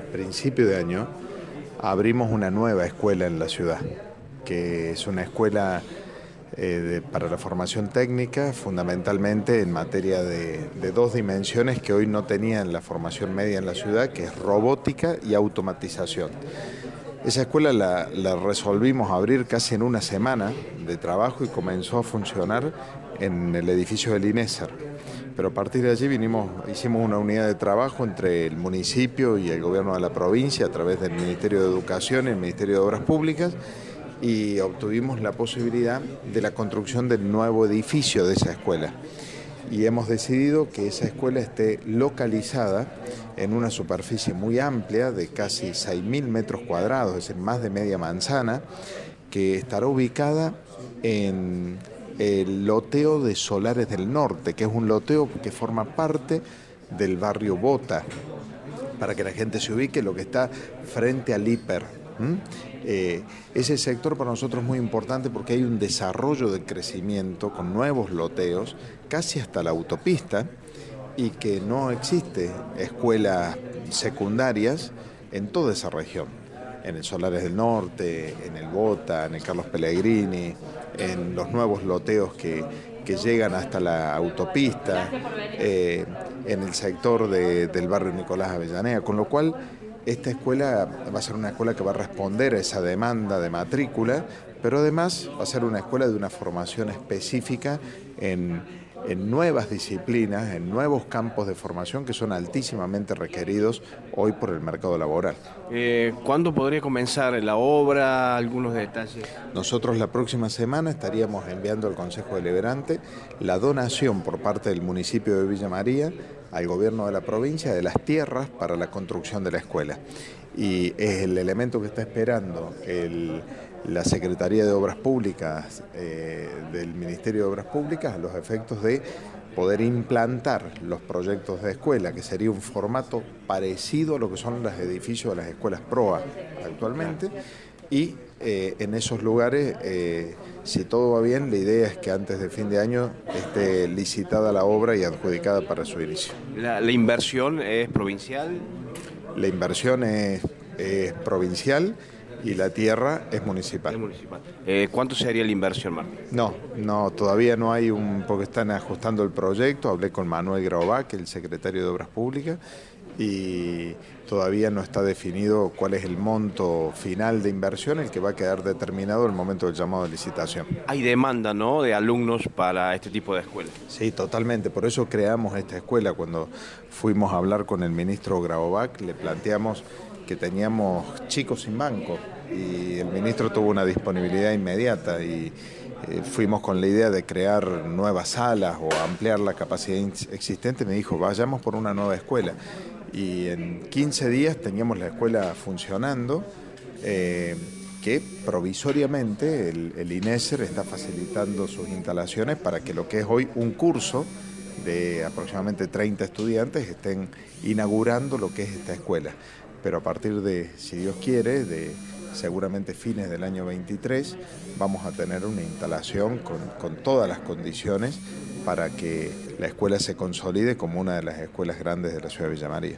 principio de año abrimos una nueva escuela en la ciudad, que es una escuela para la formación técnica, fundamentalmente en materia de dos dimensiones que hoy no tenía en la formación media en la ciudad, que es robótica y automatización. Esa escuela la resolvimos abrir casi en una semana de trabajo y comenzó a funcionar en el edificio del INESER. Pero a partir de allí hicimos una unidad de trabajo entre el municipio y el gobierno de la provincia a través del Ministerio de Educación y el Ministerio de Obras Públicas y obtuvimos la posibilidad de la construcción del nuevo edificio de esa escuela. Y hemos decidido que esa escuela esté localizada en una superficie muy amplia de casi 6.000 metros cuadrados, es decir, más de media manzana, que estará ubicada en el loteo de Solares del Norte, que es un loteo que forma parte del barrio Bota, para que la gente se ubique, lo que está frente al hiper. Ese sector para nosotros es muy importante porque hay un desarrollo de crecimiento con nuevos loteos, casi hasta la autopista, y que no existe escuelas secundarias en toda esa región. En el Solares del Norte, en el Bota, en el Carlos Pellegrini, en los nuevos loteos que llegan hasta la autopista, en el sector del barrio Nicolás Avellaneda, con lo cual esta escuela va a ser una escuela que va a responder a esa demanda de matrícula, pero además va a ser una escuela de una formación específica en nuevas disciplinas, en nuevos campos de formación que son altísimamente requeridos hoy por el mercado laboral. ¿Cuándo podría comenzar la obra? Algunos detalles. Nosotros la próxima semana estaríamos enviando al Consejo Deliberante la donación por parte del municipio de Villa María al gobierno de la provincia de las tierras para la construcción de la escuela. Y es el elemento que está esperando la Secretaría de Obras Públicas del Ministerio de Obras Públicas a los efectos de poder implantar los proyectos de escuela, que sería un formato parecido a lo que son los edificios de las escuelas PROA actualmente, y en esos lugares, si todo va bien, la idea es que antes de fin de año esté licitada la obra y adjudicada para su inicio. ¿La inversión es provincial? La inversión es provincial y la tierra es municipal. ¿Cuánto sería la inversión, Martín? No, todavía no hay porque están ajustando el proyecto. Hablé con Manuel Graovac, el secretario de Obras Públicas, y todavía no está definido cuál es el monto final de inversión, el que va a quedar determinado en el momento del llamado de licitación. Hay demanda, ¿no?, de alumnos para este tipo de escuelas. Sí, totalmente. Por eso creamos esta escuela. Cuando fuimos a hablar con el ministro Graovac, le planteamos que teníamos chicos sin banco y el ministro tuvo una disponibilidad inmediata y fuimos con la idea de crear nuevas salas o ampliar la capacidad existente. Me dijo, vayamos por una nueva escuela. Y en 15 días teníamos la escuela funcionando, que provisoriamente el INESER está facilitando sus instalaciones para que lo que es hoy un curso de aproximadamente 30 estudiantes estén inaugurando lo que es esta escuela. Pero a partir de, si Dios quiere, de seguramente fines del año 23, vamos a tener una instalación con todas las condiciones para que la escuela se consolide como una de las escuelas grandes de la ciudad de Villa María.